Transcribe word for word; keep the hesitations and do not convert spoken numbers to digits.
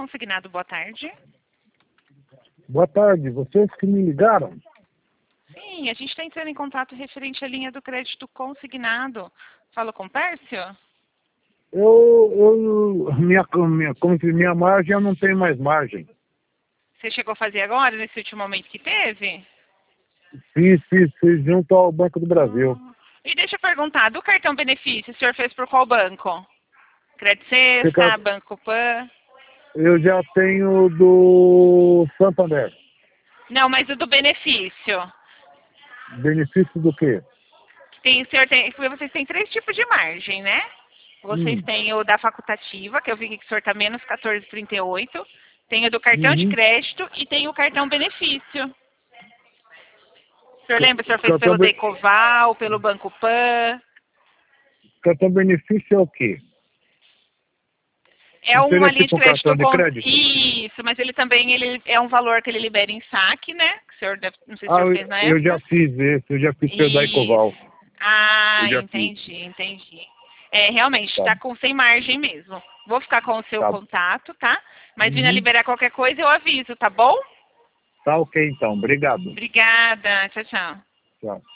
Consignado, boa tarde. Boa tarde, vocês que me ligaram? Sim, a gente está entrando em contato referente à linha do crédito consignado. Fala com o Pércio? Eu, eu minha, minha, como se minha margem, eu não tenho mais margem. Você chegou a fazer agora, nesse último momento que teve? Fiz, fiz, fiz junto ao Banco do Brasil. Ah. E deixa eu perguntar, do cartão benefício, o senhor fez por qual banco? Crédito Sexta, Fica- Banco Pan? Eu já tenho do Santander. Não, mas o do benefício. Benefício do quê? Tem, o senhor tem, vocês têm três tipos de margem, né? Vocês Hum. têm o da facultativa, que eu vi que o senhor está menos quatorze vírgula trinta e oito. Tem o do cartão de Uhum. crédito e tem o cartão benefício. O senhor lembra? O senhor fez Cartão, pelo be- Decoval, pelo Banco Pan. cartão benefício é o quê? É Não uma seria linha de tipo um cartão crédito de com... crédito? Isso, mas ele também ele é um valor que ele libera em saque, né? Que o senhor deve... Não sei se o Ah, senhor eu, fez na eu já época. fiz esse, eu já fiz pelo Isso. Daicoval. Ah, Eu já fiz. entendi, entendi. É, realmente, Tá, está com sem margem mesmo. Vou ficar com o seu tá. contato, tá? Mas vindo a Uhum. liberar qualquer coisa, eu aviso, tá bom? Tá ok então, obrigado. Obrigada. Tchau, tchau. Tchau.